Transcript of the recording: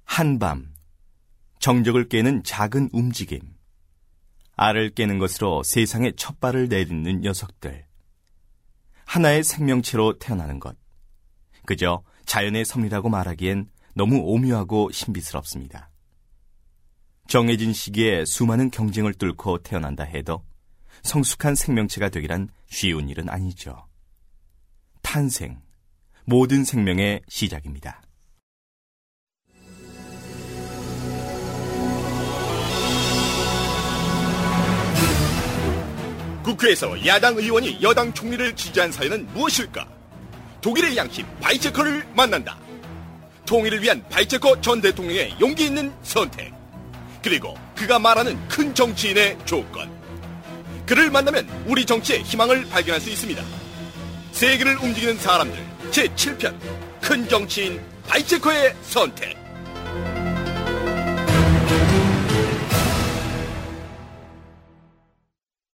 한밤, 정적을 깨는 작은 움직임, 알을 깨는 것으로 세상에 첫 발을 내딛는 녀석들, 하나의 생명체로 태어나는 것, 그저 자연의 섭리라고 말하기엔 너무 오묘하고 신비스럽습니다. 정해진 시기에 수많은 경쟁을 뚫고 태어난다 해도 성숙한 생명체가 되기란 쉬운 일은 아니죠. 탄생, 모든 생명의 시작입니다. 국회에서 야당 의원이 여당 총리를 지지한 사연은 무엇일까? 독일의 양심 바이체커를 만난다. 통일을 위한 바이체커 전 대통령의 용기 있는 선택, 그리고 그가 말하는 큰 정치인의 조건. 그를 만나면 우리 정치의 희망을 발견할 수 있습니다. 세계를 움직이는 사람들 제7편, 큰 정치인 바이체커의 선택.